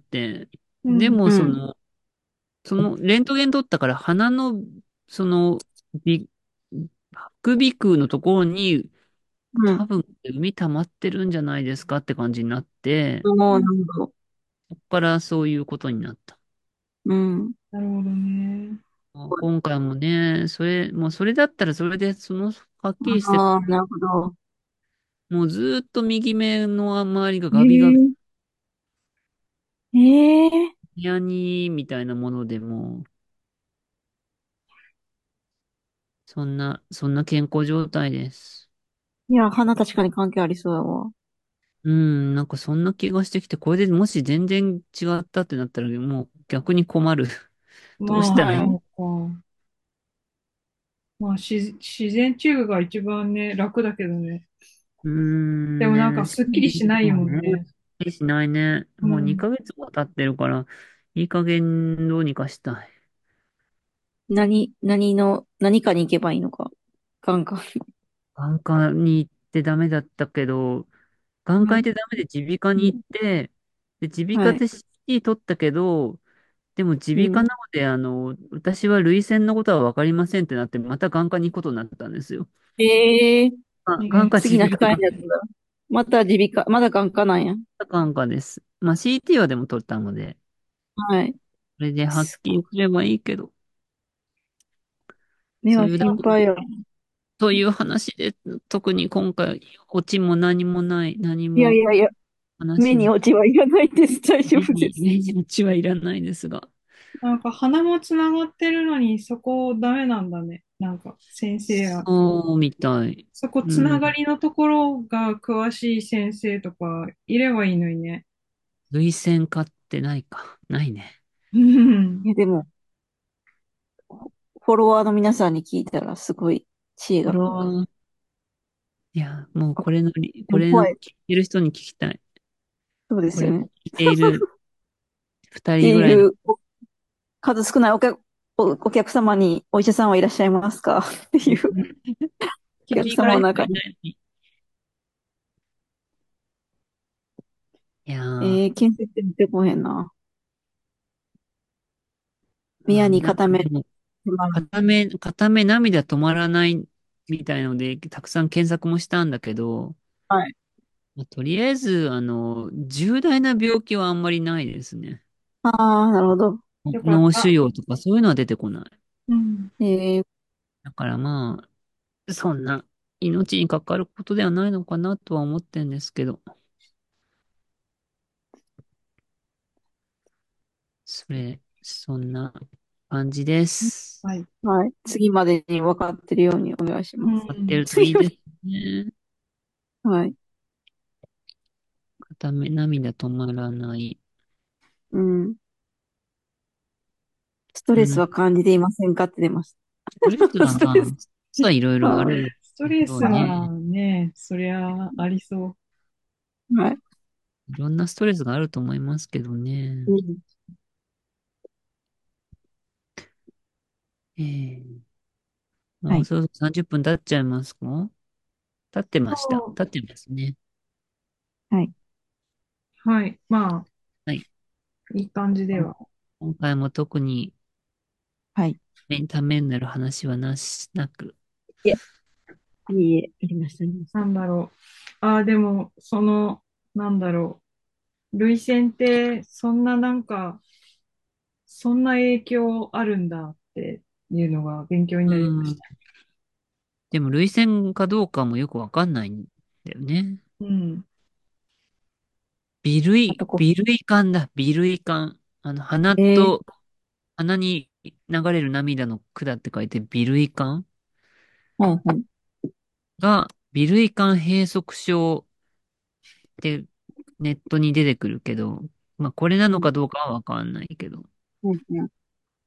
Speaker 1: で
Speaker 3: うん。
Speaker 1: も、
Speaker 2: うん。
Speaker 1: その、その、レントゲン取ったから鼻の、その、び、副鼻腔のところに、
Speaker 2: うん。
Speaker 1: 多分、海溜まってるんじゃないですかって感じになって、
Speaker 2: おー、な
Speaker 3: うん。
Speaker 2: るほど。
Speaker 1: そこからそういうことになった。
Speaker 2: うん。
Speaker 3: なるほどね。
Speaker 1: 今回もね、それ、もうそれだったらそれで、その、はっきりして、
Speaker 2: ああ、なるほど。
Speaker 1: もうずーっと右目の周りが
Speaker 2: え
Speaker 1: ガビガビ、
Speaker 2: えええ
Speaker 1: ヤニみたいなものでも、そんな、そんな健康状態です。
Speaker 2: いや、花確かに関係ありそうだわ。
Speaker 1: うん、なんかそんな気がしてきて、これでもし全然違ったってなったら、もう逆に困る。どうし
Speaker 3: まあ、
Speaker 1: たらいい？
Speaker 2: はい。
Speaker 3: そうか。まあ、自、自然治癒が一番ね、楽だけどね。
Speaker 1: うーん、
Speaker 3: でもなんか
Speaker 1: ね、
Speaker 3: すっきりしないもんね。
Speaker 1: しないね。もう
Speaker 3: うん。
Speaker 1: にかげつも経ってるから、いい加減どうにかしたい。
Speaker 2: 何、何の、何かに行けばいいのか。眼科。
Speaker 1: 眼科に行ってダメだったけど、眼科
Speaker 2: うん。
Speaker 1: 行ってダメで耳鼻科に行っ
Speaker 2: うん。
Speaker 1: て、で、耳鼻
Speaker 2: はい。
Speaker 1: 科で シーティー 取ったけど、 でも耳鼻科
Speaker 2: うん。
Speaker 1: なので、あの、私は涙腺のことはわかりませんってなって、また眼科に行くことになったんですよ。
Speaker 2: ええー、
Speaker 1: あ、眼
Speaker 3: え
Speaker 1: 科
Speaker 2: 次の機
Speaker 1: 耳鼻科、
Speaker 2: 会になったら、また耳鼻科、まだ眼科なんや。
Speaker 1: 眼科です。まあ シーティー はでも取ったので、
Speaker 2: はい。
Speaker 1: それではっ
Speaker 2: すごい。
Speaker 1: きりすればいいけど、
Speaker 2: 目は
Speaker 1: そういうだ、
Speaker 2: 心配よ。
Speaker 1: そういう話で、特に今回、オチも何もない、何も
Speaker 2: いやいやいや、目
Speaker 1: 話も、
Speaker 2: に落ちはいらないです。大丈
Speaker 1: 目に、
Speaker 2: 夫です。
Speaker 1: 目にオチはいらないですが、
Speaker 3: なんか鼻もつながってるのにそこダメなんだね。なんか先生は。
Speaker 1: そうみたい。
Speaker 3: そこつな
Speaker 1: うん。
Speaker 3: がりのところが詳しい先生とかいればいいのにね。
Speaker 1: 涙腺科ってないか。ないね。
Speaker 3: うん。
Speaker 2: いや、でも、フォロワーの皆さんに聞いたら、すごい知恵
Speaker 1: これ
Speaker 2: が深く。
Speaker 1: は、いや、もう
Speaker 2: あ、
Speaker 1: これのり、これの聞
Speaker 2: でも怖い。
Speaker 1: いてる人に聞きたい。
Speaker 2: そうで
Speaker 1: これを聞
Speaker 2: すよね。
Speaker 1: いている二
Speaker 2: って
Speaker 1: 人ぐらいの、
Speaker 2: いう、お数少ないお客、お、お客様にお医者さんはいらっしゃいますかっていうお客
Speaker 1: 一人ぐらいしかい
Speaker 2: 様の中に。
Speaker 1: ないのに。いやー、
Speaker 2: えー、建設って出てこへんな。宮
Speaker 1: あ、なんか
Speaker 2: に固め、
Speaker 1: でも、
Speaker 2: まあ、
Speaker 1: 片目、片目涙止まらないみたいので、たくさん検索もしたんだけど、
Speaker 2: はい。
Speaker 1: まあとりあえず、あの、重大な病気はあんまりないですね。
Speaker 2: ああ、なるほど。
Speaker 3: よかっ
Speaker 1: 脳腫
Speaker 3: た。
Speaker 1: 瘍とかそういうのは出てこない。
Speaker 3: うん。
Speaker 2: えー、
Speaker 1: だからまあ、そんな命に関わることではないのかなとは思ってるんですけど、それ、そんな感じです。
Speaker 3: はい。
Speaker 2: はい。次までに分かってるようにお願いし
Speaker 3: う
Speaker 2: ます。
Speaker 1: 待って
Speaker 3: ん。
Speaker 1: るといいですね。
Speaker 2: はい。
Speaker 1: 片目、涙止まらない。
Speaker 2: うん。スト
Speaker 1: うん。
Speaker 2: レスは感じていませんかって出まし
Speaker 1: ストレス
Speaker 2: た。
Speaker 1: はまあ、
Speaker 2: ストレス。
Speaker 1: ストレスはいろいろあ
Speaker 2: は
Speaker 1: る
Speaker 3: スト
Speaker 1: でしょう
Speaker 3: レスは
Speaker 1: ね。
Speaker 3: ね、そりゃありそ
Speaker 2: い。はい。
Speaker 1: いろんなストレスがあると思いますけどね。
Speaker 2: うん。
Speaker 1: ええ、
Speaker 2: はい。
Speaker 1: もうそろそろさんじゅっぷん経っちゃいますか？経ってました。
Speaker 3: う。
Speaker 1: 経ってますね。
Speaker 2: はい。
Speaker 3: はい。まあ、
Speaker 1: はい。
Speaker 3: いい感じでは。
Speaker 1: 今回も特に
Speaker 2: はい。
Speaker 1: 目にためになる話はなし、なく。
Speaker 2: いえ、いいえ、ありました、ありました。
Speaker 3: なんだろう。ああ、でも、その、なんだろう。涙腺って、そんななんか、そんな影響あるんだっていうのが勉強に
Speaker 1: う
Speaker 3: なりまし
Speaker 1: ん。
Speaker 3: た。
Speaker 1: でも、涙腺かどうかもよくわかんないんだよね。
Speaker 3: うん。
Speaker 2: あ
Speaker 1: 鼻類、
Speaker 2: とこ
Speaker 1: 鼻類管だ。鼻類管。あの、鼻
Speaker 2: う。えー、
Speaker 1: と、鼻に流れる涙の管って書いて、鼻類管
Speaker 2: はいはい。
Speaker 1: が、鼻類管閉塞症ってネットに出てくるけど、まあ、これな
Speaker 2: うん。
Speaker 1: のかどうかはわかんないけど、っ
Speaker 2: うんうん。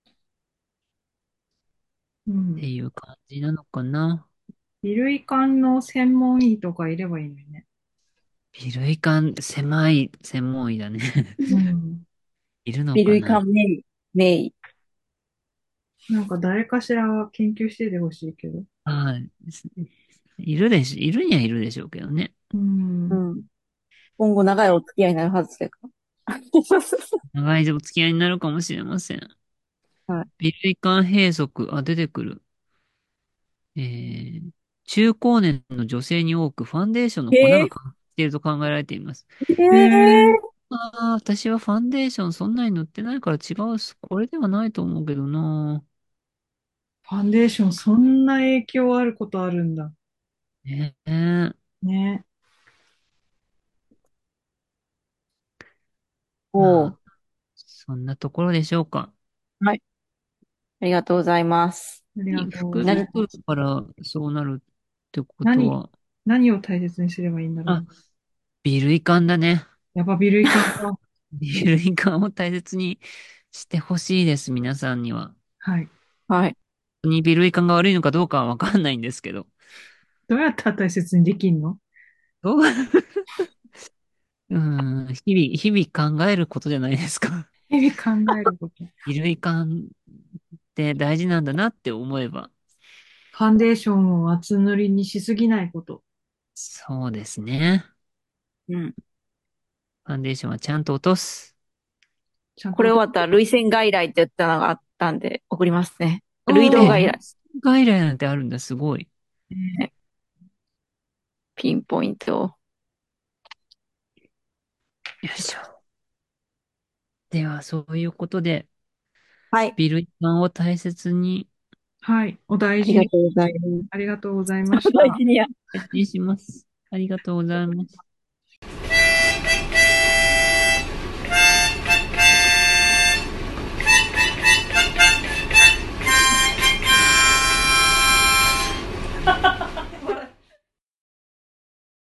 Speaker 3: うん。
Speaker 1: ていう感じなのかな。
Speaker 3: 鼻類管の専門医とかいればいいのにね。
Speaker 1: 鼻類管、狭い専門医だね。
Speaker 3: うん。
Speaker 1: いるの
Speaker 2: ビルイ
Speaker 1: かな。
Speaker 2: カメイ、メイ。
Speaker 3: なんか誰かしら研究しててほしいけど。
Speaker 1: はい。いるでし、いるにはいるでしょうけどね。
Speaker 3: うん。
Speaker 2: うん。今後長いお付き合いになるはずだから。
Speaker 1: 長いお付き合いになるかもしれません。
Speaker 2: は
Speaker 1: 鼻類管閉塞、あ、出てくる。えー、中高年の女性に多くファンデーションの
Speaker 2: い。
Speaker 1: 粉が
Speaker 2: え
Speaker 1: 関係していると考えられています。
Speaker 2: ー、
Speaker 3: へえ、
Speaker 2: え
Speaker 1: ああ、私はファンデーションそんなに塗ってないから違うっす。これではないと思うけどな。
Speaker 3: ファンデーションそんな影響あることあるんだ。
Speaker 1: ねえ。
Speaker 3: ね。
Speaker 2: ー、おー。
Speaker 1: まあ、そんなところでしょうか。
Speaker 2: はい。ありがとうございます。
Speaker 3: ありがとうご
Speaker 1: 服
Speaker 3: ざい
Speaker 2: なる、
Speaker 3: ます。
Speaker 1: からそうなるってこと
Speaker 3: 何、
Speaker 1: は、
Speaker 3: 何を大切にすればいいんだろ
Speaker 1: あ、
Speaker 3: う。
Speaker 1: ビルイカンだね。
Speaker 3: やっぱビルイ管か。
Speaker 1: ビルイカンを大切にしてほしいです、皆さんには。
Speaker 3: はい。
Speaker 2: はい。
Speaker 1: 本当にビルイカンが悪いのかどうかはわかんないんですけど。
Speaker 3: どうやったら大切にできんの？
Speaker 1: どううん、日々、日々考えることじゃないですか。
Speaker 3: 日々考えること。
Speaker 1: ビルイカンって大事なんだなって思えば。
Speaker 3: ファンデーションを厚塗りにしすぎないこと。
Speaker 1: そうですね。
Speaker 2: うん。
Speaker 1: ファンデーションはちゃんと落とす。
Speaker 3: ちゃんと、
Speaker 2: これ終わったら、涙腺外来って言ったのがあったんで、送りますね。涙
Speaker 3: おー、
Speaker 2: 道外来。
Speaker 1: えー、外来なんてあるんだ、すごい。
Speaker 2: ね、ピンポイント。
Speaker 1: よいしょ。では、そういうことで、
Speaker 2: はい。
Speaker 1: ビル一番を大切に、
Speaker 3: はい、お大事に、
Speaker 2: ありがとうございます。
Speaker 3: ありがとうございまし
Speaker 2: 大
Speaker 3: た。
Speaker 2: 事にや
Speaker 1: 配信します。ありがとうございます。